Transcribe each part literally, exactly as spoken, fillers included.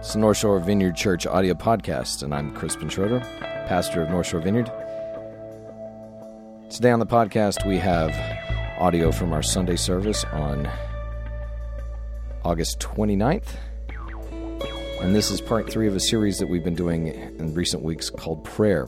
It's the North Shore Vineyard Church audio podcast, and I'm Crispin Schroeder, pastor of North Shore Vineyard. Today on the podcast, we have audio from our Sunday service on August twenty-ninth, and this is part three of a series that we've been doing in recent weeks called Prayer.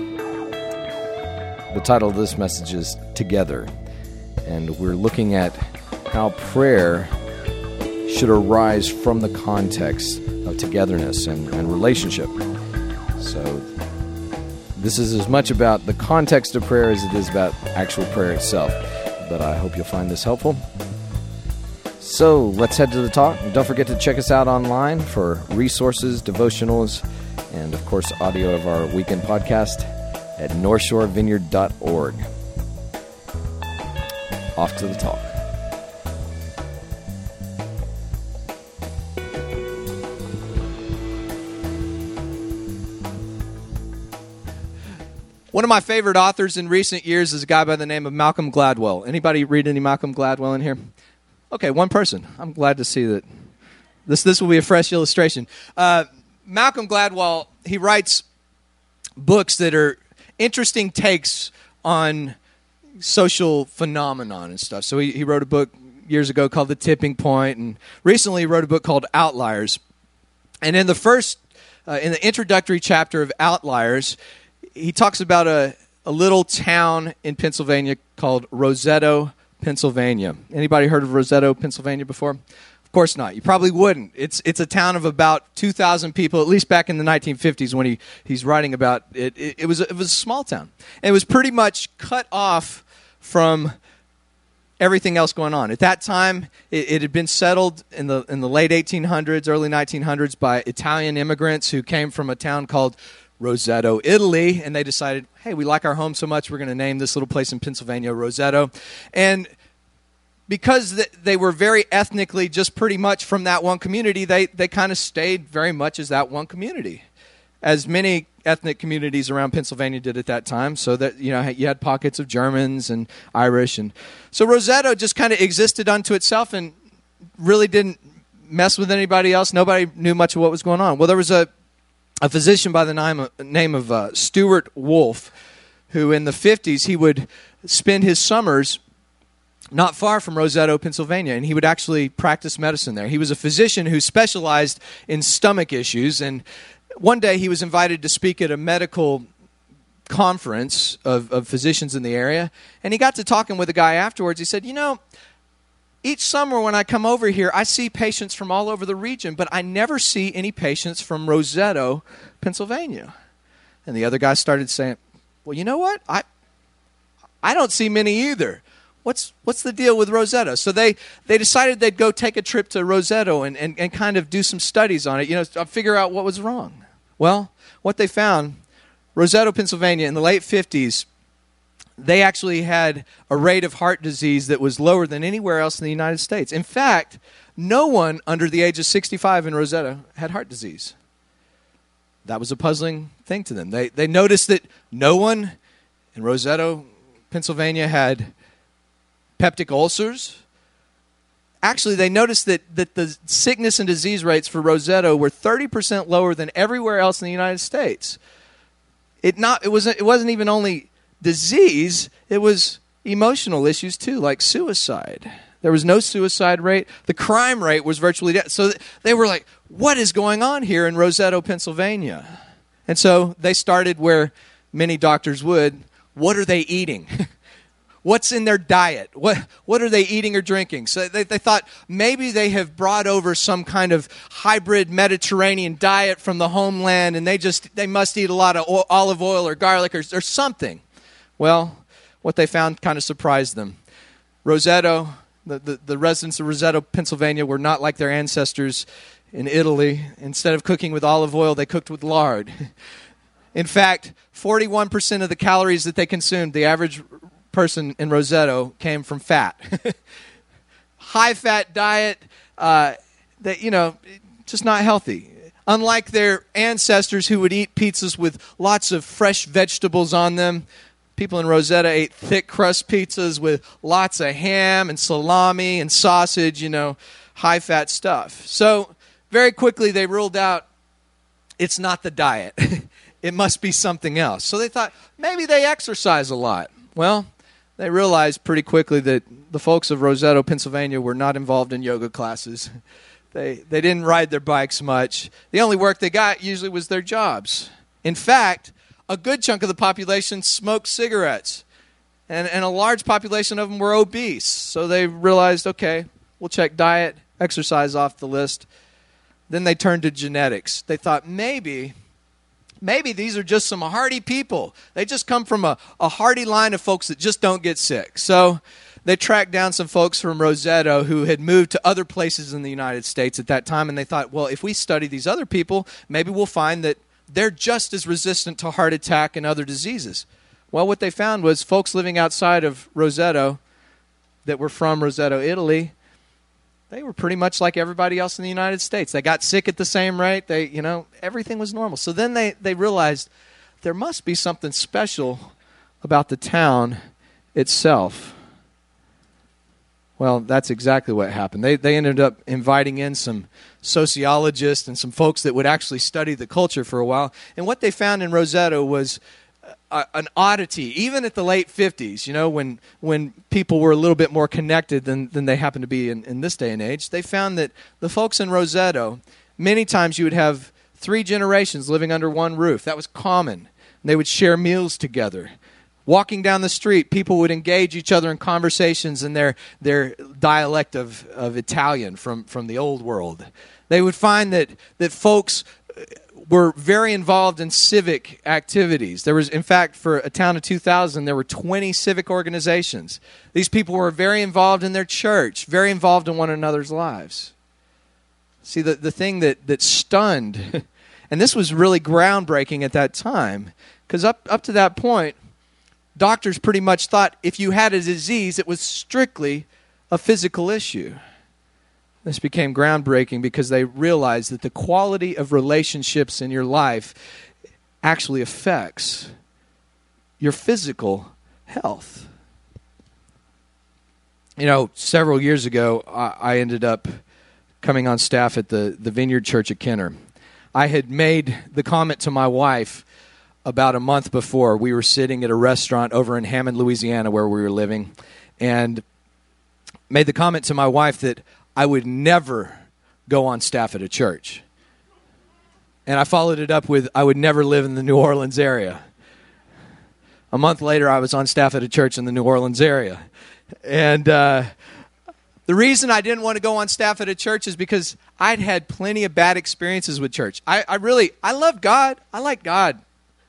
The title of this message is Together, and we're looking at how prayer should arise from the context of togetherness and, and relationship. So this is as much about the context of prayer as it is about actual prayer itself. But I hope you'll find this helpful. So let's head to the talk. And don't forget to check us out online for resources, devotionals, and of course audio of our weekend podcast at north shore vineyard dot org. Off to the talk. One of my favorite authors in recent years is a guy by the name of Malcolm Gladwell. Anybody read any Malcolm Gladwell in here? Okay, one person. I'm glad to see that. This this will be a fresh illustration. Uh, Malcolm Gladwell, he writes books that are interesting takes on social phenomenon and stuff. So he, he wrote a book years ago called The Tipping Point, and recently he wrote a book called Outliers. And in the first, uh, in the introductory chapter of Outliers, he talks about a, a little town in Pennsylvania called Roseto, Pennsylvania. Anybody heard of Roseto, Pennsylvania before? Of course not. You probably wouldn't. It's it's a town of about two thousand people, at least back in the nineteen fifties when he, he's writing about it. It, it, was, a, it was a small town. And it was pretty much cut off from everything else going on. At that time, it, it had been settled in the in the late eighteen hundreds, early nineteen hundreds by Italian immigrants who came from a town called Roseto, Italy, and they decided, hey, we like our home so much, we're going to name this little place in Pennsylvania Roseto. And because th- they were very ethnically just pretty much from that one community, they, they kind of stayed very much as that one community, as many ethnic communities around Pennsylvania did at that time. So that, you know, you had pockets of Germans and Irish. And so Roseto just kind of existed unto itself and really didn't mess with anybody else. Nobody knew much of what was going on. Well, there was a A physician by the name of, name of uh, Stuart Wolf, who in the fifties, he would spend his summers not far from Roseto, Pennsylvania, and he would actually practice medicine there. He was a physician who specialized in stomach issues, and one day he was invited to speak at a medical conference of, of physicians in the area, and he got to talking with a guy afterwards. He said, you know, each summer when I come over here, I see patients from all over the region, but I never see any patients from Roseto, Pennsylvania. And the other guy started saying, well, you know what? I I don't see many either. What's what's the deal with Roseto? So they, they decided they'd go take a trip to Roseto and, and, and kind of do some studies on it, you know, figure out what was wrong. Well, what they found, Roseto, Pennsylvania, in the late fifties, they actually had a rate of heart disease that was lower than anywhere else in the United States. In fact, no one under the age of sixty-five in Roseto had heart disease. That was a puzzling thing to them. They they noticed that no one in Roseto, Pennsylvania had peptic ulcers. Actually, they noticed that, that the sickness and disease rates for Roseto were thirty percent lower than everywhere else in the United States. It not it wasn't it wasn't even only disease, it was emotional issues too, like suicide. There was no suicide rate. The crime rate was virtually dead. So they were like, what is going on here in Roseto, Pennsylvania? And so they started where many doctors would. What are they eating? What's in their diet? What what are they eating or drinking? So they, they thought maybe they have brought over some kind of hybrid Mediterranean diet from the homeland, and they just they must eat a lot of oil, olive oil or garlic or, or something. Well, what they found kind of surprised them. Roseto, the, the, the residents of Roseto, Pennsylvania, were not like their ancestors in Italy. Instead of cooking with olive oil, they cooked with lard. In fact, forty-one percent of the calories that they consumed, the average person in Roseto, came from fat. High-fat diet, uh, that, you know, just not healthy. Unlike their ancestors who would eat pizzas with lots of fresh vegetables on them, people in Roseto ate thick crust pizzas with lots of ham and salami and sausage, you know, high-fat stuff. So very quickly they ruled out it's not the diet. It must be something else. So they thought maybe they exercise a lot. Well, they realized pretty quickly that the folks of Roseto, Pennsylvania were not involved in yoga classes. They they didn't ride their bikes much. The only work they got usually was their jobs. In fact, a good chunk of the population smoked cigarettes, and, and a large population of them were obese. So they realized, okay, we'll check diet, exercise off the list. Then they turned to genetics. They thought maybe, maybe these are just some hardy people. They just come from a, a hardy line of folks that just don't get sick. So they tracked down some folks from Roseto who had moved to other places in the United States at that time, and they thought, well, if we study these other people, maybe we'll find that they're just as resistant to heart attack and other diseases. Well, what they found was folks living outside of Roseto that were from Roseto, Italy, they were pretty much like everybody else in the United States. They got sick at the same rate. They, you know, everything was normal. So then they, they realized there must be something special about the town itself. Well, that's exactly what happened. They they ended up inviting in some sociologists and some folks that would actually study the culture for a while. And what they found in Roseto was a, an oddity, even at the late fifties, you know, when when people were a little bit more connected than, than they happen to be in, in this day and age. They found that the folks in Roseto, many times you would have three generations living under one roof. That was common. They would share meals together. Walking down the street, people would engage each other in conversations in their, their dialect of, of Italian from, from the old world. They would find that, that folks were very involved in civic activities. There was, in fact, for a town of two thousand, there were twenty civic organizations. These people were very involved in their church, very involved in one another's lives. See, the, the thing that, that stunned, and this was really groundbreaking at that time, because up, up to that point, doctors pretty much thought if you had a disease, it was strictly a physical issue. This became groundbreaking because they realized that the quality of relationships in your life actually affects your physical health. You know, several years ago, I, I ended up coming on staff at the, the Vineyard Church at Kenner. I had made the comment to my wife about a month before. We were sitting at a restaurant over in Hammond, Louisiana, where we were living, and made the comment to my wife that I would never go on staff at a church. And I followed it up with, I would never live in the New Orleans area. A month later, I was on staff at a church in the New Orleans area. And uh, the reason I didn't want to go on staff at a church is because I'd had plenty of bad experiences with church. I, I really, I love God. I like God.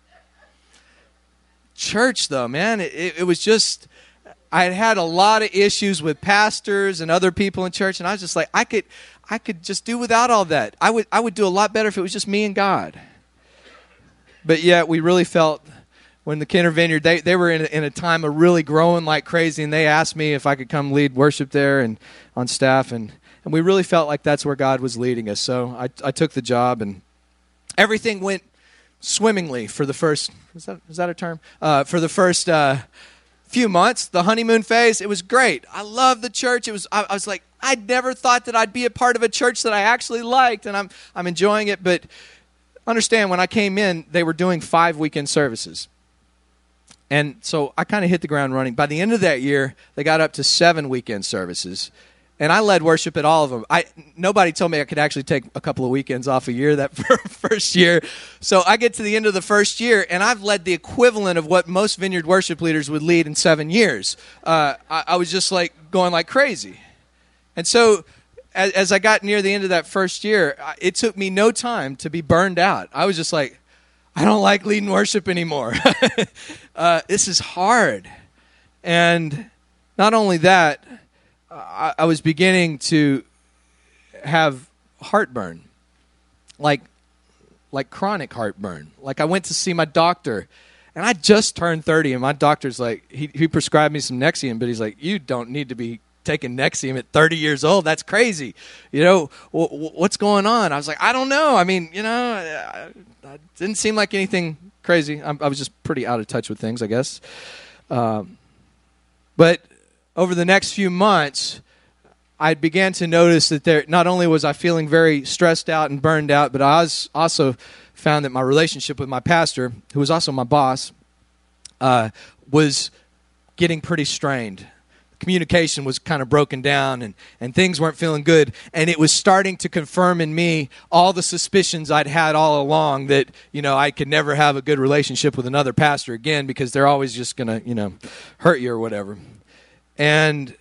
Church, though, man, it, it was just, I had had a lot of issues with pastors and other people in church, and I was just like, I could, I could just do without all that. I would, I would do a lot better if it was just me and God. But yet, we really felt when the Kenner Vineyard, they, they were in a, in a time of really growing like crazy, and they asked me if I could come lead worship there and on staff, and, and we really felt like that's where God was leading us. So I, I took the job, and everything went swimmingly for the first, is that, is that a term? Uh, for the first uh, few months, the honeymoon phase, it was great. I loved the church. It was, I, I was like, I never thought that I'd be a part of a church that I actually liked, and I'm I'm enjoying it. But understand, when I came in, they were doing five weekend services. And so I kind of hit the ground running. By the end of that year, they got up to seven weekend services. And I led worship at all of them. I Nobody told me I could actually take a couple of weekends off a year that first year. So I get to the end of the first year, and I've led the equivalent of what most Vineyard worship leaders would lead in seven years. Uh, I, I was just like going like crazy. And so as, as I got near the end of that first year, it took me no time to be burned out. I was just like, I don't like leading worship anymore. uh, this is hard. And not only that, I, I was beginning to have heartburn, like like chronic heartburn. Like I went to see my doctor, and I just turned thirty, and my doctor's like, he, he prescribed me some Nexium, but he's like, you don't need to be taking Nexium at thirty years old. That's crazy. You know, w- w- what's going on? I was like, I don't know. I mean, you know, I, I didn't seem like anything crazy. I, I was just pretty out of touch with things, I guess. Um, but over the next few months, I began to notice that there, not only was I feeling very stressed out and burned out, but I was also found that my relationship with my pastor, who was also my boss, uh, was getting pretty strained. Communication was kind of broken down, and, and things weren't feeling good. And it was starting to confirm in me all the suspicions I'd had all along that, you know, I could never have a good relationship with another pastor again because they're always just going to, you know, hurt you or whatever. And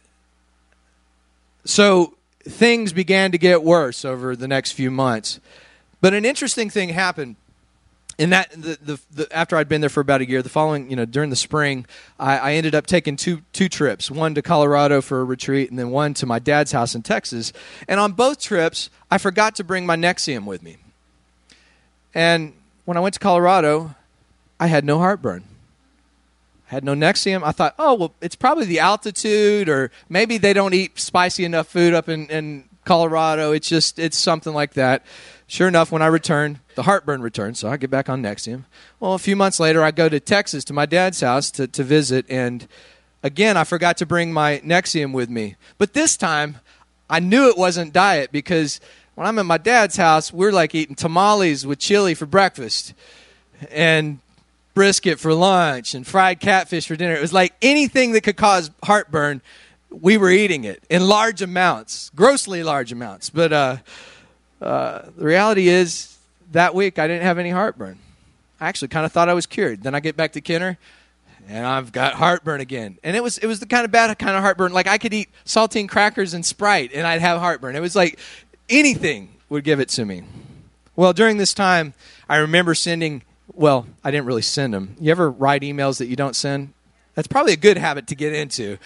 so things began to get worse over the next few months. But an interesting thing happened. In that, the, the, the, after I'd been there for about a year, the following, you know, during the spring, I, I ended up taking two two trips, one to Colorado for a retreat and then one to my dad's house in Texas. And on both trips, I forgot to bring my Nexium with me. And when I went to Colorado, I had no heartburn. I had no Nexium. I thought, oh, well, it's probably the altitude, or maybe they don't eat spicy enough food up in, in Colorado. It's just, it's something like that. Sure enough, when I returned, the heartburn returned, so I get back on Nexium. Well, a few months later, I go to Texas to my dad's house to, to visit, and again, I forgot to bring my Nexium with me. But this time, I knew it wasn't diet, because when I'm at my dad's house, we're like eating tamales with chili for breakfast, and brisket for lunch, and fried catfish for dinner. It was like anything that could cause heartburn, we were eating it in large amounts, grossly large amounts. But uh, uh, the reality is, that week I didn't have any heartburn. I actually kind of thought I was cured. Then I get back to Kenner, and I've got heartburn again. And it was it was the kind of bad kind of heartburn. Like I could eat saltine crackers and Sprite, and I'd have heartburn. It was like anything would give it to me. Well, during this time, I remember sending, well, I didn't really send them. You ever write emails that you don't send? That's probably a good habit to get into.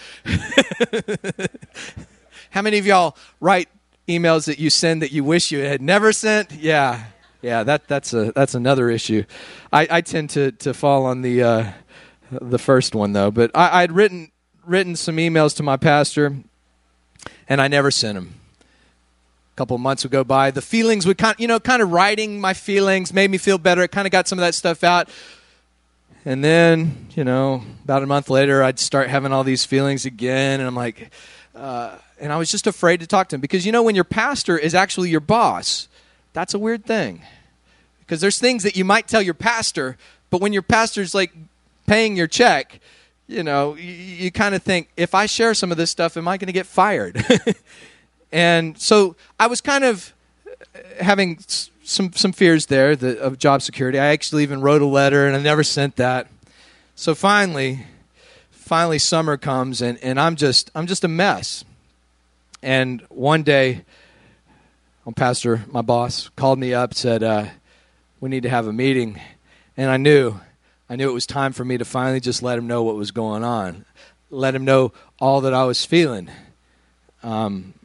How many of y'all write emails that you send that you wish you had never sent? Yeah. Yeah, that that's a that's another issue. I, I tend to, to fall on the uh, the first one though. But I, I'd written written some emails to my pastor, and I never sent them. A couple of months would go by. The feelings would kind you know kind of writing my feelings made me feel better. It kind of got some of that stuff out. And then you know about a month later, I'd start having all these feelings again, and I'm like, uh, and I was just afraid to talk to him because you know when your pastor is actually your boss. That's a weird thing because there's things that you might tell your pastor, but when your pastor's like paying your check, you know, you, you kind of think, if I share some of this stuff, am I going to get fired? And so I was kind of having some some fears there that, of job security. I actually even wrote a letter, and I never sent that. So finally, finally summer comes, and, and I'm just I'm just a mess. And one day, my pastor, my boss, called me up, said, uh, we need to have a meeting. And I knew, I knew it was time for me to finally just let him know what was going on. Let him know all that I was feeling. Um,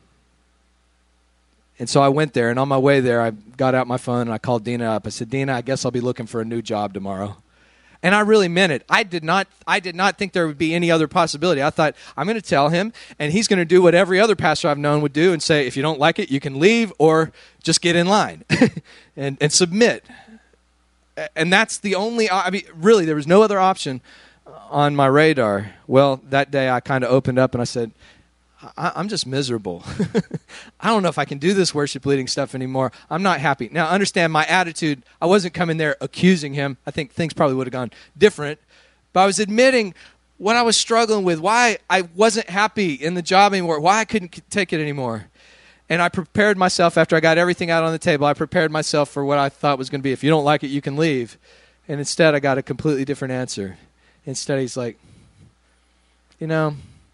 and so I went there, and on my way there, I got out my phone, and I called Dina up. I said, Dina, I guess I'll be looking for a new job tomorrow. And I really meant it. I did not I did not think there would be any other possibility. I thought, I'm going to tell him, and he's going to do what every other pastor I've known would do and say, if you don't like it, you can leave or just get in line and, and submit. And that's the only, I mean, really, there was no other option on my radar. Well, that day I kind of opened up and I said, I, I'm just miserable. I don't know if I can do this worship leading stuff anymore. I'm not happy. Now, understand my attitude. I wasn't coming there accusing him. I think things probably would have gone different. But I was admitting what I was struggling with, why I wasn't happy in the job anymore, why I couldn't take it anymore. And I prepared myself after I got everything out on the table. I prepared myself for what I thought was going to be, if you don't like it, you can leave. And instead, I got a completely different answer. Instead, he's like, you know,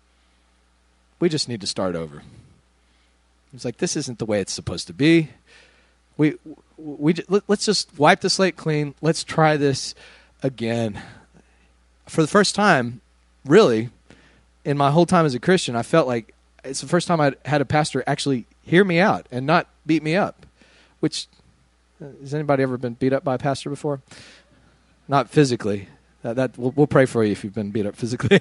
we just need to start over. He's like, this isn't the way it's supposed to be. We, we, let's just wipe the slate clean. Let's try this again. For the first time, really, in my whole time as a Christian, I felt like it's the first time I had a pastor actually hear me out and not beat me up. Which, has anybody ever been beat up by a pastor before? Not physically. Uh, that we'll, we'll pray for you if you've been beat up physically.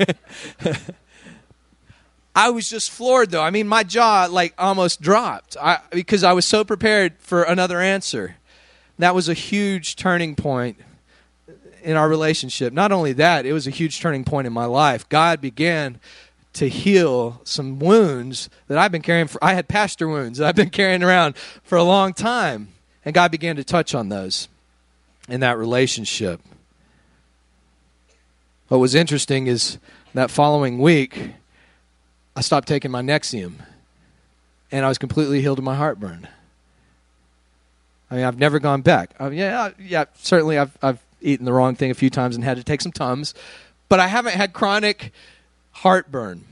I was just floored, though. I mean, my jaw, like, almost dropped I, because I was so prepared for another answer. That was a huge turning point in our relationship. Not only that, it was a huge turning point in my life. God began to heal some wounds that I've been carrying for. I had pastor wounds that I've been carrying around for a long time. And God began to touch on those in that relationship. What was interesting is that following week, I stopped taking my Nexium, and I was completely healed of my heartburn. I mean, I've never gone back. I mean, yeah, yeah, certainly I've I've eaten the wrong thing a few times and had to take some Tums, but I haven't had chronic heartburn.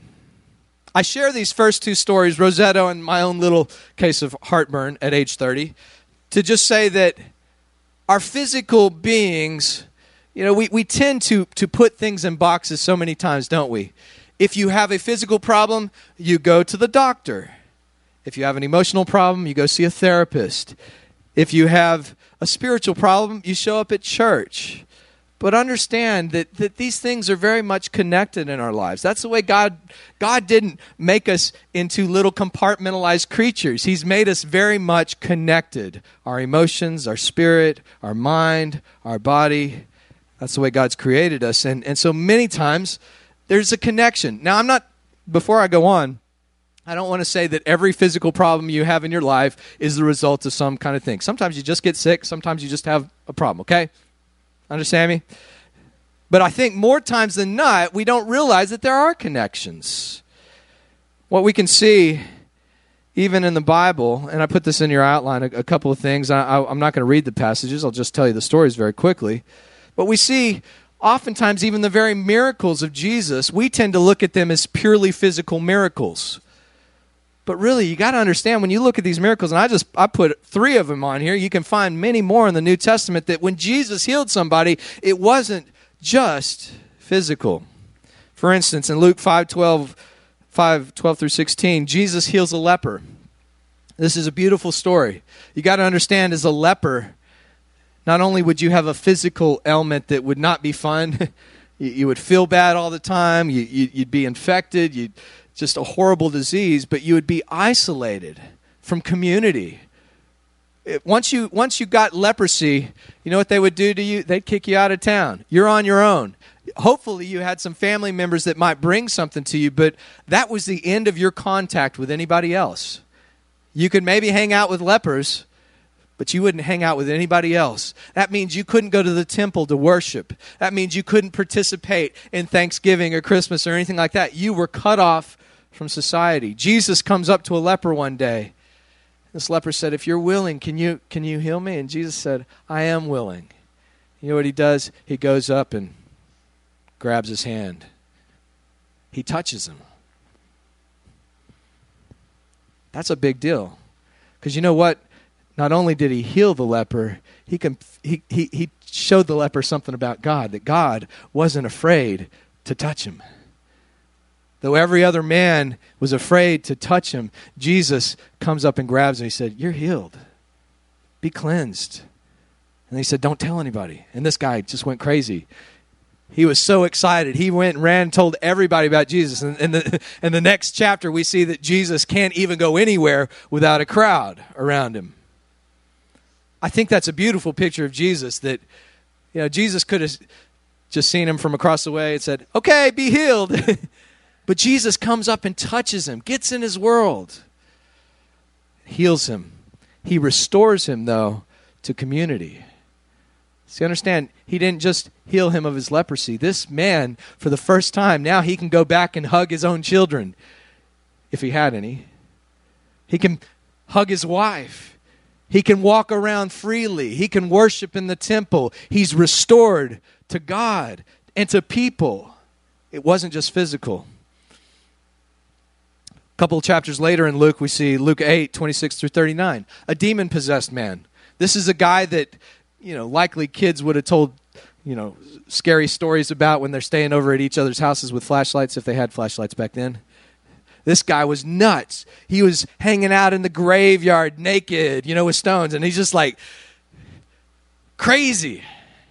I share these first two stories, Rosetto and my own little case of heartburn at age thirty, to just say that our physical beings, you know, we, we tend to, to put things in boxes so many times, don't we? If you have a physical problem, you go to the doctor. If you have an emotional problem, you go see a therapist. If you have a spiritual problem, you show up at church. But understand that, that these things are very much connected in our lives. That's the way God, God didn't make us into little compartmentalized creatures. He's made us very much connected. Our emotions, our spirit, our mind, our body. That's the way God's created us. And, and so many times there's a connection. Now, I'm not, before I go on, I don't want to say that every physical problem you have in your life is the result of some kind of thing. Sometimes you just get sick. Sometimes you just have a problem, okay? Understand me? But I think more times than not, we don't realize that there are connections. What we can see, even in the Bible, and I put this in your outline, a, a couple of things. I, I, I'm not going to read the passages. I'll just tell you the stories very quickly. But we see, oftentimes, even the very miracles of Jesus, we tend to look at them as purely physical miracles. But really, you got to understand, when you look at these miracles, and I just I put three of them on here, you can find many more in the New Testament, that when Jesus healed somebody, it wasn't just physical. For instance, in Luke five twelve, five twelve through sixteen, Jesus heals a leper. This is a beautiful story. You got to understand, as a leper, not only would you have a physical ailment that would not be fun, you, you would feel bad all the time, you, you, you'd be infected, you'd just a horrible disease, but you would be isolated from community. It, once you once you got leprosy, you know what they would do to you? They'd kick you out of town. You're on your own. Hopefully you had some family members that might bring something to you, but that was the end of your contact with anybody else. You could maybe hang out with lepers, but you wouldn't hang out with anybody else. That means you couldn't go to the temple to worship. That means you couldn't participate in Thanksgiving or Christmas or anything like that. You were cut off from society. Jesus comes up to a leper one day. This leper said, "If you're willing, can you can you heal me?" And Jesus said, "I am willing." You know what he does? He goes up and grabs his hand. He touches him. That's a big deal. Because you know what? Not only did he heal the leper, he, can, he, he, he showed the leper something about God, that God wasn't afraid to touch him. Though every other man was afraid to touch him, Jesus comes up and grabs him. He said, "You're healed. Be cleansed." And he said, "Don't tell anybody." And this guy just went crazy. He was so excited. He went and ran and told everybody about Jesus. And in the, in the next chapter, we see that Jesus can't even go anywhere without a crowd around him. I think that's a beautiful picture of Jesus, that, you know, Jesus could have just seen him from across the way and said, "Okay, be healed." But Jesus comes up and touches him, gets in his world, heals him. He restores him, though, to community. See, understand, he didn't just heal him of his leprosy. This man, for the first time, now he can go back and hug his own children, if he had any. He can hug his wife. He can walk around freely. He can worship in the temple. He's restored to God and to people. It wasn't just physical. A couple of chapters later in Luke, we see Luke eight, twenty-six through thirty-nine. A demon-possessed man. This is a guy that, you know, likely kids would have told, you know, scary stories about when they're staying over at each other's houses with flashlights, if they had flashlights back then. This guy was nuts. He was hanging out in the graveyard naked, you know, with stones, and he's just like crazy.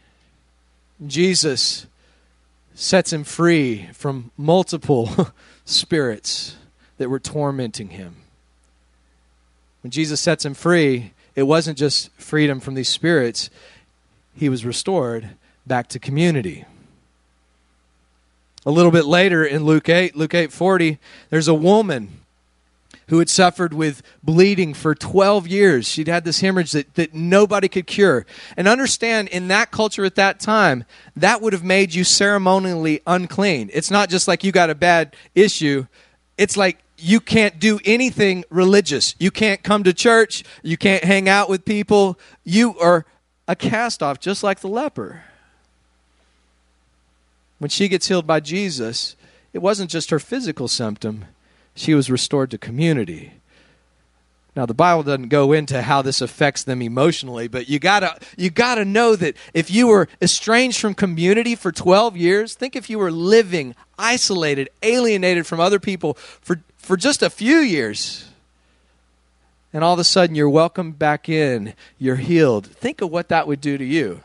Jesus sets him free from multiple spirits that were tormenting him. When Jesus sets him free, it wasn't just freedom from these spirits. He was restored back to community. A little bit later in Luke eight, Luke eight forty, there's a woman who had suffered with bleeding for twelve years. She'd had this hemorrhage that, that nobody could cure. And understand, in that culture at that time, that would have made you ceremonially unclean. It's not just like you got a bad issue. It's like you can't do anything religious. You can't come to church. You can't hang out with people. You are a cast-off, just like the leper. When she gets healed by Jesus, it wasn't just her physical symptom. She was restored to community. Now, the Bible doesn't go into how this affects them emotionally, but you gotta you gotta know that if you were estranged from community for twelve years, think if you were living isolated, alienated from other people for, for just a few years, and all of a sudden you're welcomed back in, you're healed. Think of what that would do to you.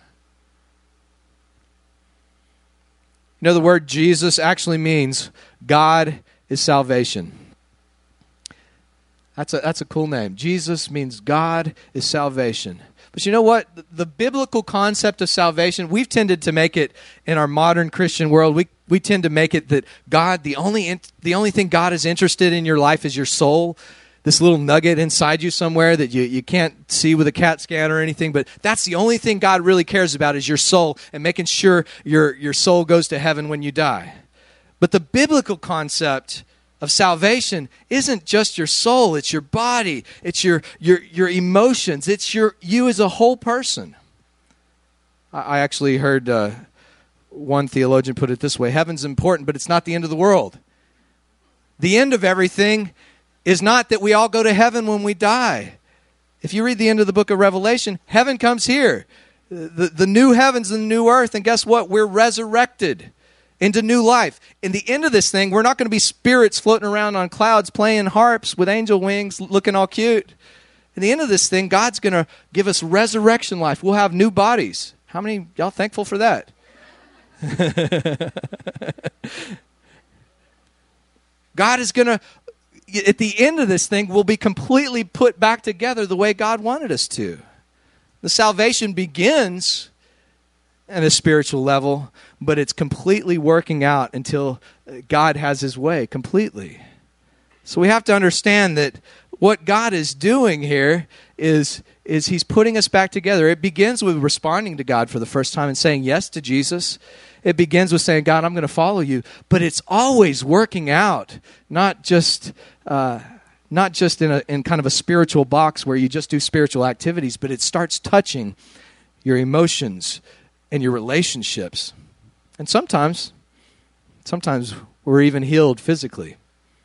You know, the word Jesus actually means God is salvation. That's a, that's a cool name. Jesus means God is salvation. But you know what? The, the biblical concept of salvation, we've tended to make it in our modern Christian world. We we tend to make it that God, the only in, the only thing God is interested in your life is your soul. This little nugget inside you somewhere that you, you can't see with a CAT scan or anything, but that's the only thing God really cares about is your soul and making sure your, your soul goes to heaven when you die. But the biblical concept of salvation isn't just your soul, it's your body, it's your your your emotions, it's your you as a whole person. I, I actually heard uh, one theologian put it this way: heaven's important, but it's not the end of the world. The end of everything is not that we all go to heaven when we die. If you read the end of the book of Revelation, heaven comes here. The, the new heavens and the new earth, and guess what? We're resurrected into new life. In the end of this thing, we're not going to be spirits floating around on clouds playing harps with angel wings looking all cute. In the end of this thing, God's going to give us resurrection life. We'll have new bodies. How many y'all thankful for that? God is going to, at the end of this thing, we'll be completely put back together the way God wanted us to. The salvation begins at a spiritual level, but it's completely working out until God has his way completely. So we have to understand that what God is doing here is, is he's putting us back together. It begins with responding to God for the first time and saying yes to Jesus. It begins with saying, God, I'm going to follow you. But it's always working out, not just uh, not just in a in kind of a spiritual box where you just do spiritual activities, but it starts touching your emotions and your relationships. And sometimes, sometimes we're even healed physically.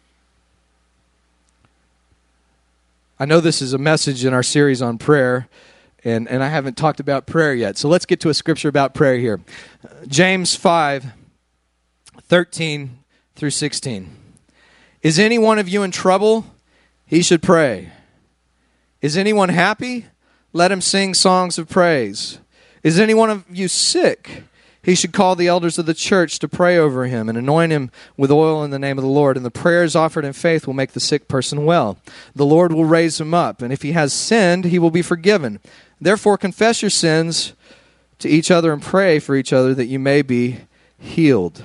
I know this is a message in our series on prayer, and, and I haven't talked about prayer yet. So let's get to a scripture about prayer here. James five, thirteen through sixteen. Is any one of you in trouble? He should pray. Is anyone happy? Let him sing songs of praise. Is any one of you sick? He should call the elders of the church to pray over him and anoint him with oil in the name of the Lord. And the prayers offered in faith will make the sick person well. The Lord will raise him up. And if he has sinned, he will be forgiven. Therefore, confess your sins to each other and pray for each other that you may be healed.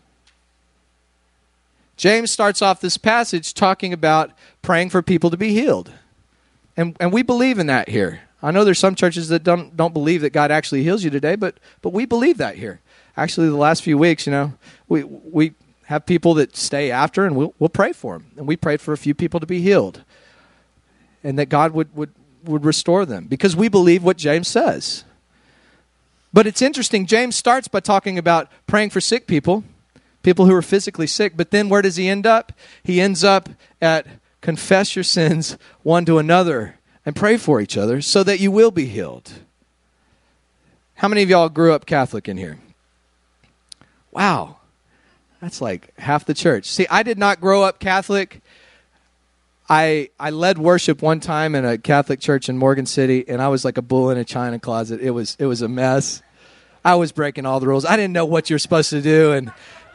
James starts off this passage talking about praying for people to be healed. And, and we believe in that here. I know there's some churches that don't don't believe that God actually heals you today, but but we believe that here. Actually, the last few weeks, you know, we we have people that stay after, and we'll we'll pray for them. And we prayed for a few people to be healed, and that God would would would restore them because we believe what James says. But it's interesting. James starts by talking about praying for sick people, people who are physically sick. But then where does he end up? He ends up at confess your sins one to another. And pray for each other so that you will be healed. How many of y'all grew up Catholic in here? Wow. That's like half the church. See, I did not grow up Catholic. I I led worship one time in a Catholic church in Morgan City, and I was like a bull in a china closet. It was it was a mess. I was breaking all the rules. I didn't know what you're supposed to do, and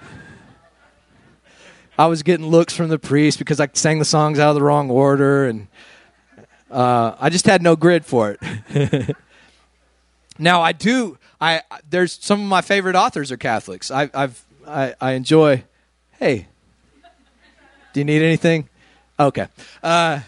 I was getting looks from the priest because I sang the songs out of the wrong order, and Uh, I just had no grid for it. Now I do. I there's some of my favorite authors are Catholics. I, I've I, I enjoy. Hey, do you need anything? Okay. Uh,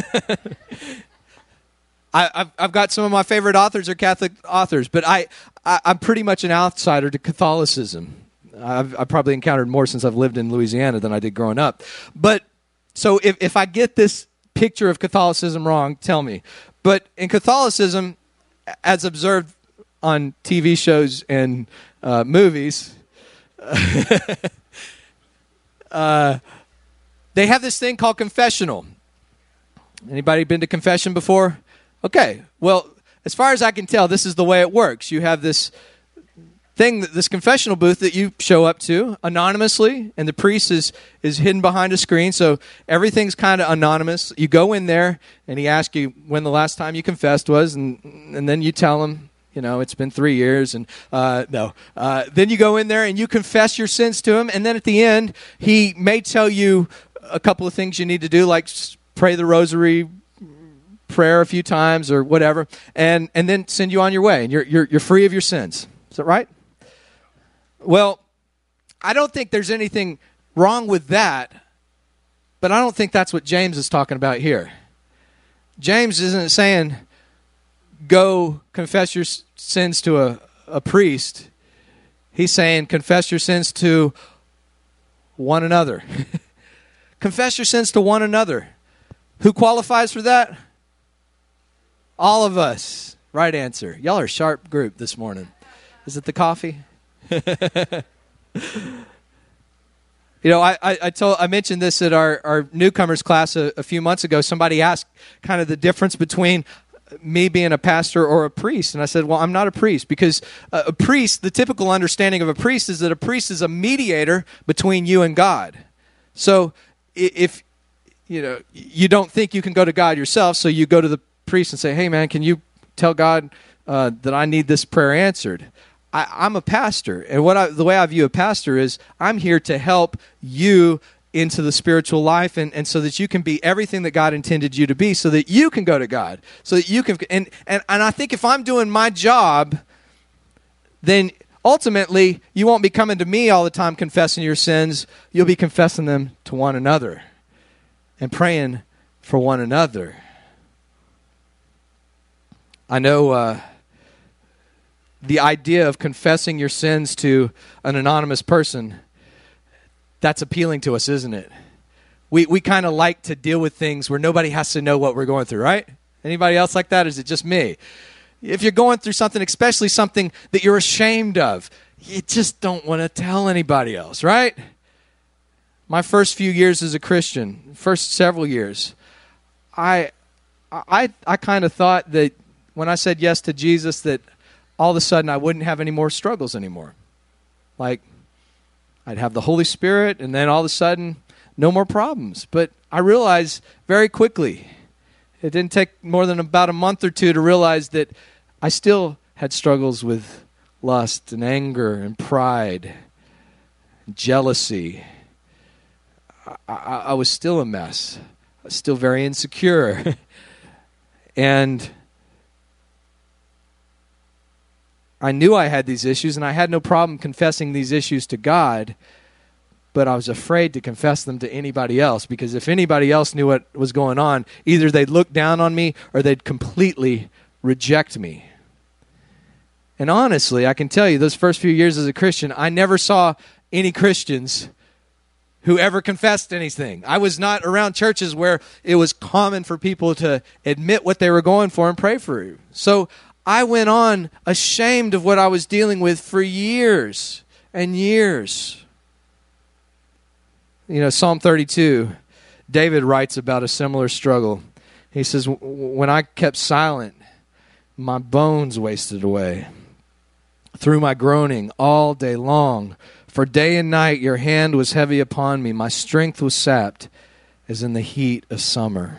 I, I've, I've got some of my favorite authors are Catholic authors, but I, I, I'm pretty much an outsider to Catholicism. I've, I've probably encountered more since I've lived in Louisiana than I did growing up. But so if, if I get this picture of Catholicism wrong, tell me. But in Catholicism, as observed on T V shows and uh, movies, uh, they have this thing called confessional. Anybody been to confession before? Okay. Well, as far as I can tell, this is the way it works. You have this thing, this confessional booth that you show up to anonymously, and the priest is, is hidden behind a screen, so everything's kind of anonymous. You go in there, and he asks you when the last time you confessed was, and and then you tell him, you know, it's been three years, and uh, no. Uh, then you go in there, and you confess your sins to him, and then at the end, he may tell you a couple of things you need to do, like pray the rosary prayer a few times or whatever, and and then send you on your way, and you're you're you're free of your sins. Is that right? Well, I don't think there's anything wrong with that, but I don't think that's what James is talking about here. James isn't saying go confess your sins to a, a priest. He's saying confess your sins to one another. Confess your sins to one another. Who qualifies for that? All of us. Right answer. Y'all are a sharp group this morning. Is it the coffee? You know, I, I, I told I mentioned this at our, our newcomers class a, a few months ago. Somebody asked kind of the difference between me being a pastor or a priest. And I said, well, I'm not a priest, because a, a priest, the typical understanding of a priest is that a priest is a mediator between you and God. So if, you know, you don't think you can go to God yourself, so you go to the priest and say, hey, man, can you tell God uh, that I need this prayer answered? I, I'm a pastor, and what I, the way I view a pastor is I'm here to help you into the spiritual life, and, and so that you can be everything that God intended you to be, so that you can go to God, so that you can. And, and, and I think if I'm doing my job, then ultimately you won't be coming to me all the time confessing your sins. You'll be confessing them to one another and praying for one another. I know uh, the idea of confessing your sins to an anonymous person, that's appealing to us, isn't it? We we kind of like to deal with things where nobody has to know what we're going through, right? Anybody else like that? Or is it just me? If you're going through something, especially something that you're ashamed of, you just don't want to tell anybody else, right? My first few years as a Christian, first several years, I I I kind of thought that when I said yes to Jesus, that all of a sudden I wouldn't have any more struggles anymore. Like, I'd have the Holy Spirit, and then all of a sudden, no more problems. But I realized very quickly, it didn't take more than about a month or two to realize that I still had struggles with lust and anger and pride, and jealousy. I, I, I was still a mess. I was still very insecure. And I knew I had these issues, and I had no problem confessing these issues to God, but I was afraid to confess them to anybody else, because if anybody else knew what was going on, either they'd look down on me or they'd completely reject me. And honestly, I can tell you, those first few years as a Christian, I never saw any Christians who ever confessed anything. I was not around churches where it was common for people to admit what they were going for and pray for you. So I went on ashamed of what I was dealing with for years and years. You know, Psalm thirty-two, David writes about a similar struggle. He says, when I kept silent, my bones wasted away through my groaning all day long. For day and night your hand was heavy upon me. My strength was sapped as in the heat of summer.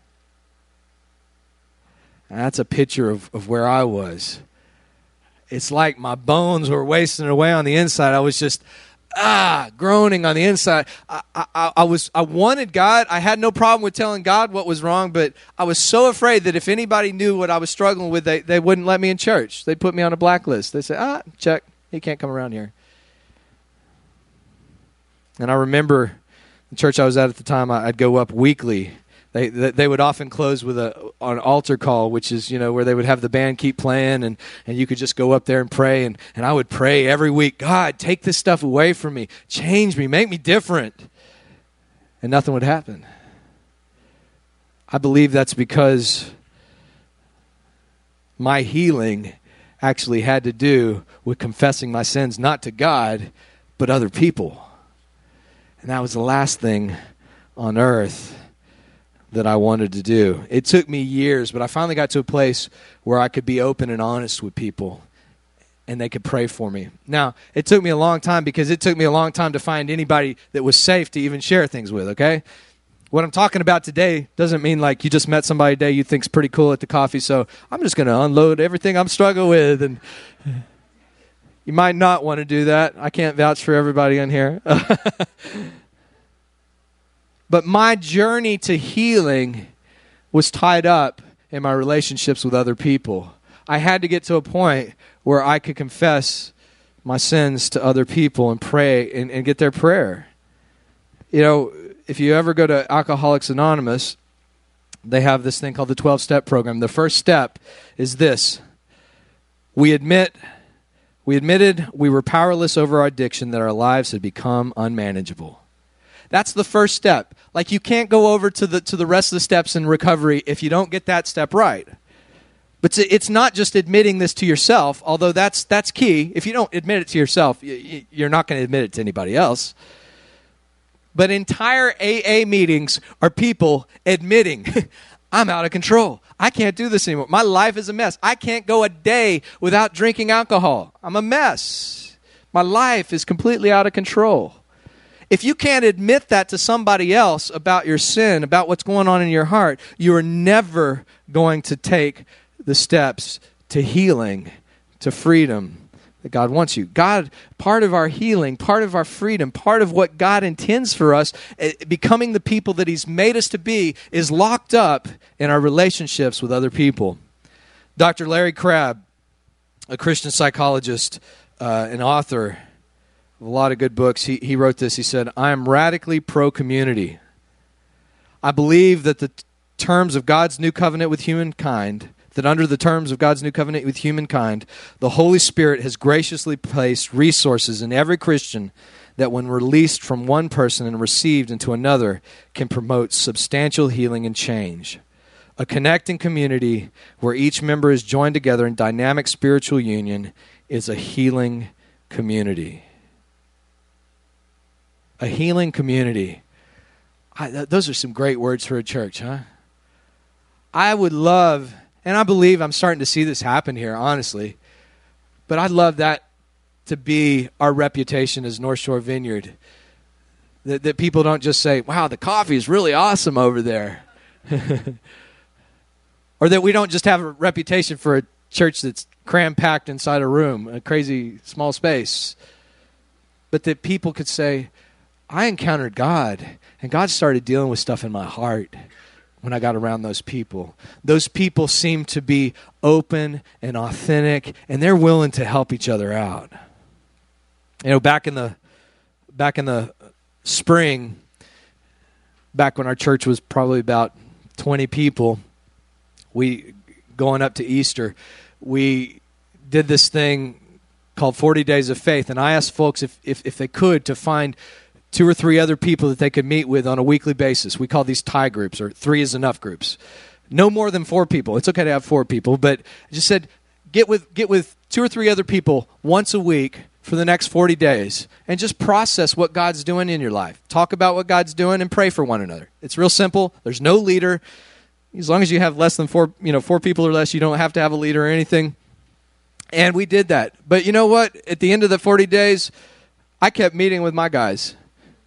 And that's a picture of, of where I was. It's like my bones were wasting away on the inside. I was just, ah, groaning on the inside. I, I, I was, I wanted God. I had no problem with telling God what was wrong, but I was so afraid that if anybody knew what I was struggling with, they, they wouldn't let me in church. They'd put me on a blacklist. They'd say, ah, check, he can't come around here. And I remember the church I was at at the time, I'd go up weekly. They they would often close with a an altar call, which is, you know, where they would have the band keep playing, and, and you could just go up there and pray. And, and I would pray every week, God, take this stuff away from me. Change me. Make me different. And nothing would happen. I believe that's because my healing actually had to do with confessing my sins, not to God, but other people. And that was the last thing on earth that I wanted to do. It took me years, but I finally got to a place where I could be open and honest with people, and they could pray for me. Now, it took me a long time because it took me a long time to find anybody that was safe to even share things with, okay? What I'm talking about today doesn't mean like you just met somebody today you think's pretty cool at the coffee, so I'm just going to unload everything I'm struggling with. And you might not want to do that. I can't vouch for everybody in here. But my journey to healing was tied up in my relationships with other people. I had to get to a point where I could confess my sins to other people and pray and, and get their prayer. You know, if you ever go to Alcoholics Anonymous, they have this thing called the twelve-step program. The first step is this. We admit, we admitted we were powerless over our addiction, that our lives had become unmanageable. That's the first step. Like, you can't go over to the to the rest of the steps in recovery if you don't get that step right. But it's not just admitting this to yourself, although that's that's key. If you don't admit it to yourself, you're not going to admit it to anybody else. But entire A A meetings are people admitting, I'm out of control. I can't do this anymore. My life is a mess. I can't go a day without drinking alcohol. I'm a mess. My life is completely out of control. If you can't admit that to somebody else about your sin, about what's going on in your heart, you are never going to take the steps to healing, to freedom that God wants you. God, part of our healing, part of our freedom, part of what God intends for us, becoming the people that He's made us to be, is locked up in our relationships with other people. Doctor Larry Crabb, a Christian psychologist, uh, an author of a lot of good books, he, he wrote this. He said, I am radically pro-community. I believe that the t- terms of God's new covenant with humankind that under the terms of God's new covenant with humankind, the Holy Spirit has graciously placed resources in every Christian that when released from one person and received into another can promote substantial healing and change. A connecting community where each member is joined together in dynamic spiritual union is a healing community. A healing community. I, th- those are some great words for a church, huh? I would love... And I believe I'm starting to see this happen here, honestly. But I'd love that to be our reputation as North Shore Vineyard. That, that people don't just say, wow, the coffee is really awesome over there. Or that we don't just have a reputation for a church that's cram-packed inside a room, a crazy small space. But that people could say, I encountered God, and God started dealing with stuff in my heart when I got around those people. Those people seem to be open and authentic, and they're willing to help each other out. You know, back in the back in the spring, back when our church was probably about twenty people, we going up to Easter, we did this thing called forty Days of Faith, and I asked folks if if, if they could to find two or three other people that they could meet with on a weekly basis. We call these tie groups, or three is enough groups. No more than four people. It's okay to have four people, but I just said get with get with two or three other people once a week for the next forty days and just process what God's doing in your life. Talk about what God's doing and pray for one another. It's real simple. There's no leader. As long as you have less than four, you know, four people or less, you don't have to have a leader or anything. And we did that. But you know what? At the end of the forty days, I kept meeting with my guys.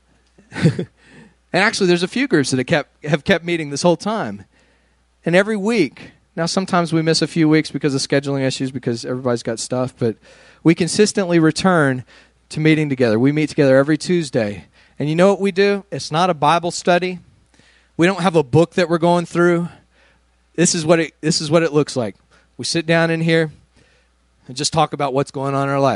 And actually, there's a few groups that have kept, have kept meeting this whole time. And every week, now sometimes we miss a few weeks because of scheduling issues, because everybody's got stuff, but we consistently return to meeting together. We meet together every Tuesday. And you know what we do? It's not a Bible study. We don't have a book that we're going through. This is what it, this is what it looks like. We sit down in here and just talk about what's going on in our life.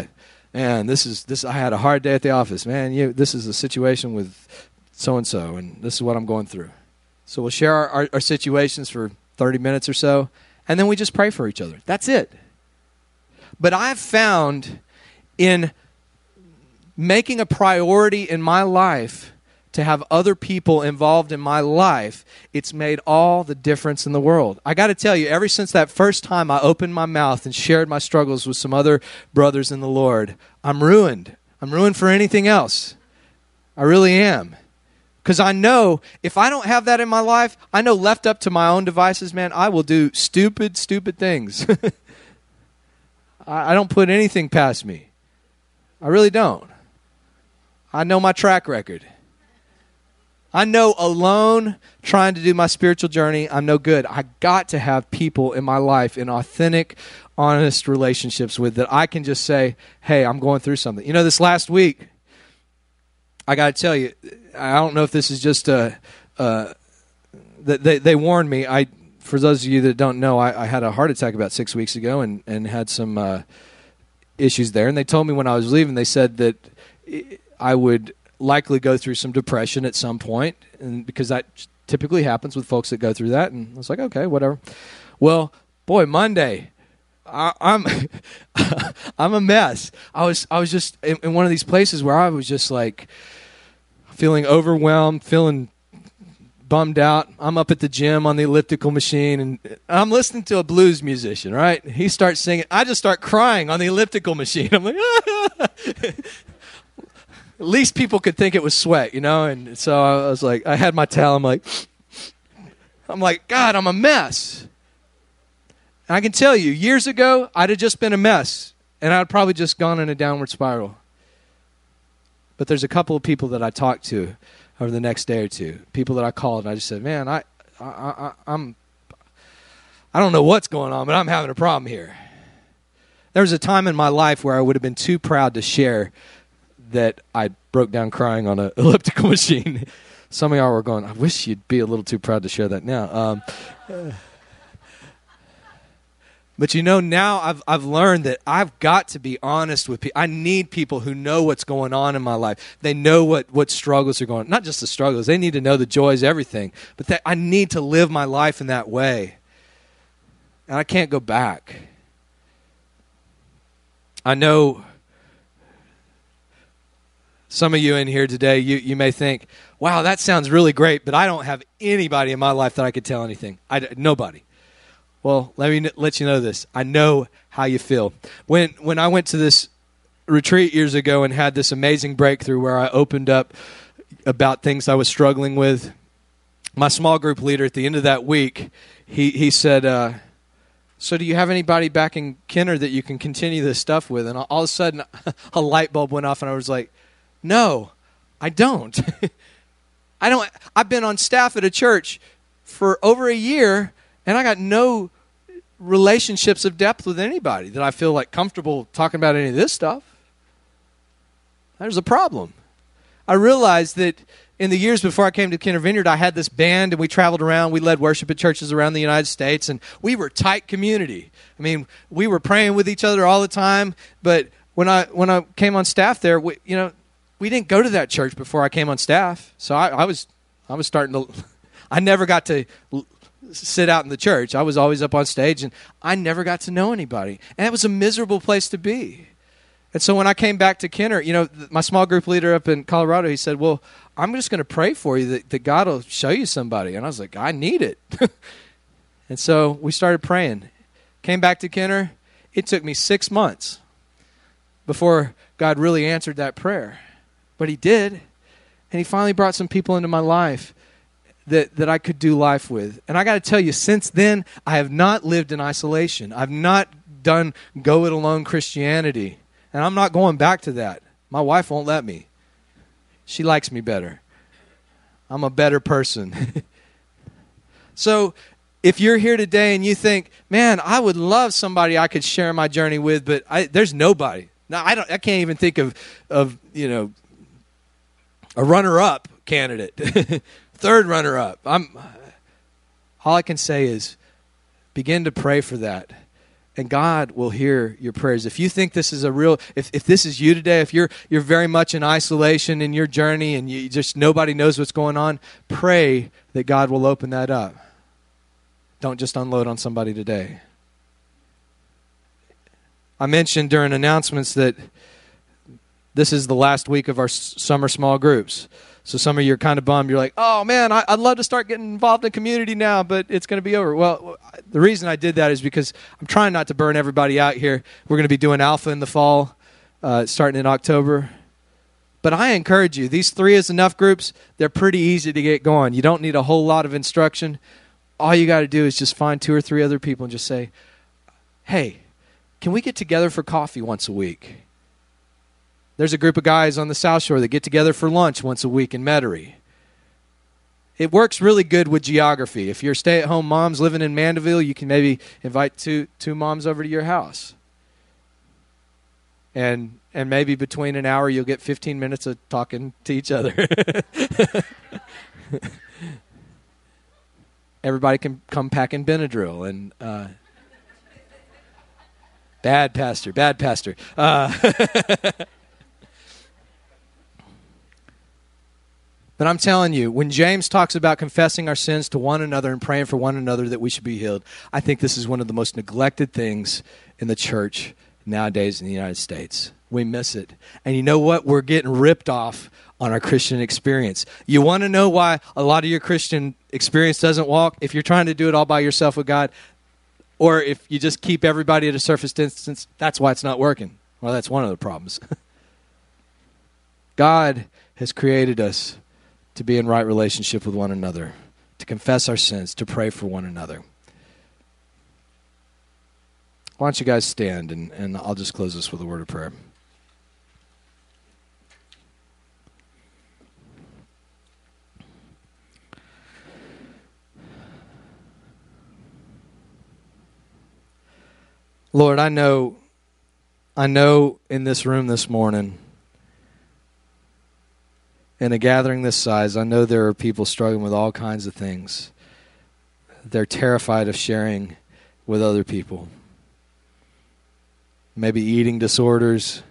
man, this is this. I had a hard day at the office. Man, you, this is a situation with so-and-so, and this is what I'm going through. So we'll share our, our, our situations for thirty minutes or so, and then we just pray for each other. That's it. But I've found in making a priority in my life to have other people involved in my life, it's made all the difference in the world. I got to tell you, ever since that first time I opened my mouth and shared my struggles with some other brothers in the Lord, I'm ruined. I'm ruined for anything else. I really am. Because I know if I don't have that in my life, I know left up to my own devices, man, I will do stupid, stupid things. I, I don't put anything past me. I really don't. I know my track record. I know alone, trying to do my spiritual journey, I'm no good. I got to have people in my life in authentic, honest relationships with that I can just say, hey, I'm going through something. You know, this last week, I got to tell you, I don't know if this is just a, uh, they, they warned me. I, for those of you that don't know, I, I had a heart attack about six weeks ago and, and had some uh, issues there. And they told me when I was leaving, they said that I would likely go through some depression at some point, and because that typically happens with folks that go through that. And I was like, okay, whatever. Well, boy, Monday, I, I'm I'm a mess. I was I was just in, in one of these places where I was just like feeling overwhelmed, feeling bummed out. I'm up at the gym on the elliptical machine, and I'm listening to a blues musician, right? He starts singing. I just start crying on the elliptical machine. I'm like, ah! At least people could think it was sweat, you know? And so I was like, I had my towel. I'm like, I'm like, God, I'm a mess. And I can tell you, years ago, I'd have just been a mess, and I'd probably just gone in a downward spiral. But there's a couple of people that I talked to over the next day or two, people that I called, and I just said, man, I, I, I, I'm, I don't know what's going on, but I'm having a problem here. There was a time in my life where I would have been too proud to share that I broke down crying on an elliptical machine. Some of y'all were going, I wish you'd be a little too proud to share that now. Um, but you know, now I've I've learned that I've got to be honest with people. I need people who know what's going on in my life. They know what, what struggles are going on. Not just the struggles. They need to know the joys, everything. But that I need to live my life in that way. And I can't go back. I know some of you in here today, you, you may think, wow, that sounds really great, but I don't have anybody in my life that I could tell anything. I, nobody. Well, let me n- let you know this. I know how you feel. When when I went to this retreat years ago and had this amazing breakthrough where I opened up about things I was struggling with, my small group leader at the end of that week, he, he said, uh, so do you have anybody back in Kenner that you can continue this stuff with? And all of a sudden, a light bulb went off, and I was like, no, I don't. I don't. I've been on staff at a church for over a year, and I got no relationships of depth with anybody that I feel like comfortable talking about any of this stuff. There's a problem. I realized that in the years before I came to Kenner Vineyard, I had this band, and we traveled around. We led worship at churches around the United States, and we were a tight community. I mean, we were praying with each other all the time, but when I when I came on staff there, we, you know, we didn't go to that church before I came on staff, so I, I was I was starting to. I never got to l- sit out in the church. I was always up on stage, and I never got to know anybody, and it was a miserable place to be. And so when I came back to Kenner, you know, th- my small group leader up in Colorado, he said, "Well, I'm just going to pray for you that, that God will show you somebody." And I was like, "I need it." And so we started praying. Came back to Kenner. It took me six months before God really answered that prayer. But he did, and he finally brought some people into my life that, that I could do life with. And I got to tell you, since then, I have not lived in isolation. I've not done go-it-alone Christianity, and I'm not going back to that. My wife won't let me. She likes me better. I'm a better person. So if you're here today and you think, man, I would love somebody I could share my journey with, but I, there's nobody. Now, I don't. I can't even think of, of you know, a runner-up candidate, third runner-up. I'm. All I can say is begin to pray for that. And God will hear your prayers. If you think this is a real, if, if this is you today, if you're you're very much in isolation in your journey and you just nobody knows what's going on, pray that God will open that up. Don't just unload on somebody today. I mentioned during announcements that this is the last week of our s- summer small groups. So some of you are kind of bummed. You're like, oh, man, I, I'd love to start getting involved in community now, but it's going to be over. Well, the reason I did that is because I'm trying not to burn everybody out here. We're going to be doing Alpha in the fall, uh, starting in October. But I encourage you, these three is enough groups. They're pretty easy to get going. You don't need a whole lot of instruction. All you got to do is just find two or three other people and just say, hey, can we get together for coffee once a week? There's a group of guys on the South Shore that get together for lunch once a week in Metairie. It works really good with geography. If you're stay-at-home moms living in Mandeville, you can maybe invite two two moms over to your house. And and maybe between an hour you'll get fifteen minutes of talking to each other. Everybody can come packing Benadryl and uh, bad pastor, bad pastor. Uh, But I'm telling you, when James talks about confessing our sins to one another and praying for one another that we should be healed, I think this is one of the most neglected things in the church nowadays in the United States. We miss it. And you know what? We're getting ripped off on our Christian experience. You want to know why a lot of your Christian experience doesn't walk? If you're trying to do it all by yourself with God, or if you just keep everybody at a surface distance, that's why it's not working. Well, that's one of the problems. God has created us to be in right relationship with one another, to confess our sins, to pray for one another. Why don't you guys stand, and, and I'll just close this with a word of prayer. Lord, I know, I know in this room this morning, in a gathering this size, I know there are people struggling with all kinds of things. They're terrified of sharing with other people. Maybe eating disorders.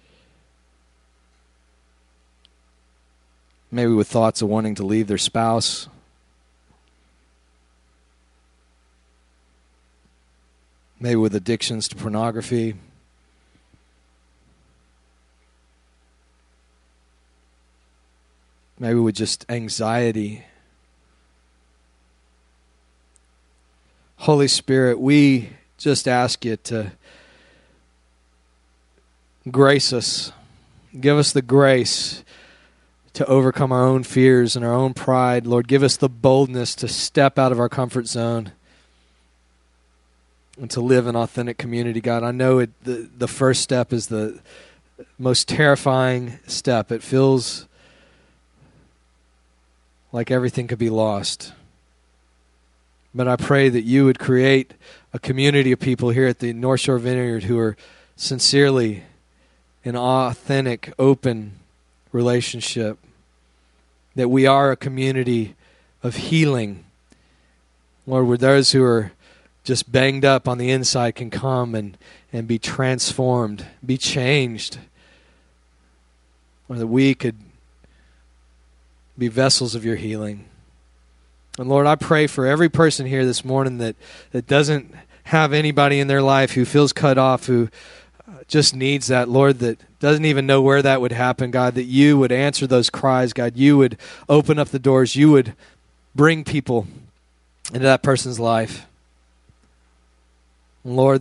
Maybe with thoughts of wanting to leave their spouse. Maybe with addictions to pornography. Maybe with just anxiety. Holy Spirit, we just ask you to grace us. Give us the grace to overcome our own fears and our own pride. Lord, give us the boldness to step out of our comfort zone and to live in authentic community, God. I know it, the, the first step is the most terrifying step. It feels like everything could be lost. But I pray that you would create a community of people here at the North Shore Vineyard who are sincerely in authentic, open relationship. That we are a community of healing. Lord, where those who are just banged up on the inside can come and, and be transformed, be changed. Or that we could be vessels of your healing. And Lord, I pray for every person here this morning that, that doesn't have anybody in their life who feels cut off, who just needs that, Lord, that doesn't even know where that would happen, God, that you would answer those cries, God. You would open up the doors. You would bring people into that person's life. And Lord,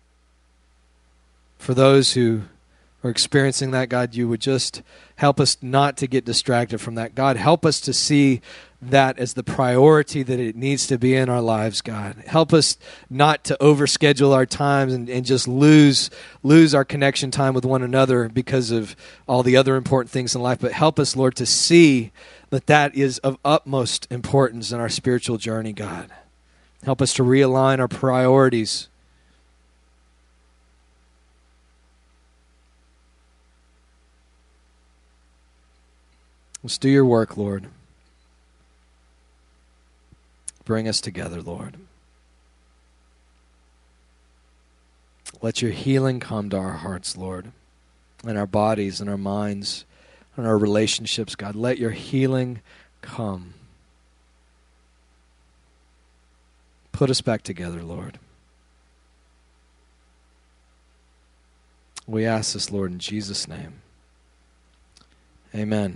for those who are experiencing that, God, you would just help us not to get distracted from that. God, help us to see that as the priority that it needs to be in our lives, God. Help us not to overschedule our times and, and just lose lose our connection time with one another because of all the other important things in life. But help us, Lord, to see that that is of utmost importance in our spiritual journey, God. Help us to realign our priorities. Let's do your work, Lord. Bring us together, Lord. Let your healing come to our hearts, Lord, and our bodies and our minds and our relationships, God. Let your healing come. Put us back together, Lord. We ask this, Lord, in Jesus' name. Amen.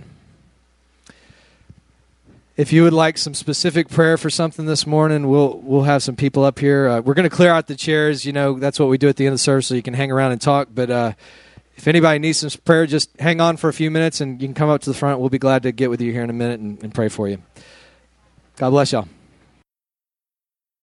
If you would like some specific prayer for something this morning, we'll we'll have some people up here. Uh, we're going to clear out the chairs. You know, that's what we do at the end of the service, so you can hang around and talk. But uh, if anybody needs some prayer, just hang on for a few minutes, and you can come up to the front. We'll be glad to get with you here in a minute and, and pray for you. God bless y'all.